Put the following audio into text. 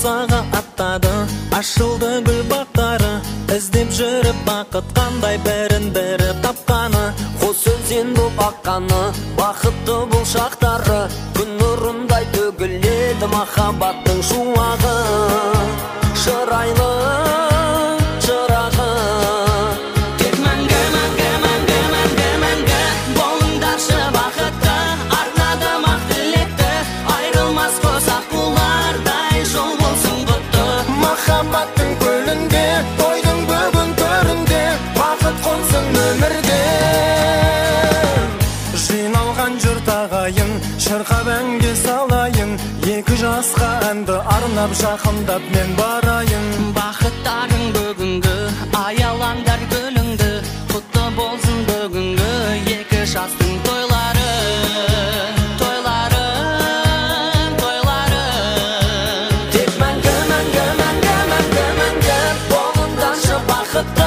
аңсаға аттады, ашылды гүл бақтары, іздеп жүріп бақыт қандай бірін-бірі тапқаны, қос өзен боп аққаны, бақытты бұл шақтары, күн нұрындай төгіледі махаббаттың шуағы. Шырайлы шырағы, тек мәңгі, мәңгі, мәңгі, мәңгі, мәңгі болыңдаршы бақытты, арнадым ақ тілекті, айрылмас қосақ бұлардай жол болсын құтты. Махаббаттың көлінде, тойдың бүгін төрінде, бақыт қонсын өмірде. Жиналған жұрт ағайын, шырқап әнге салайын, екі жасқа әнді арнап жақындап мен барайын. Бақыттарың бүгінгі, аялаңдар гүліңді, құтты болсын бүгінгі екі жастың тойлары. Тойлары, тойлары, тек мәңгі, мәңгі, мәңгі, мәңгі, мәңгі болыңдаршы бақытты,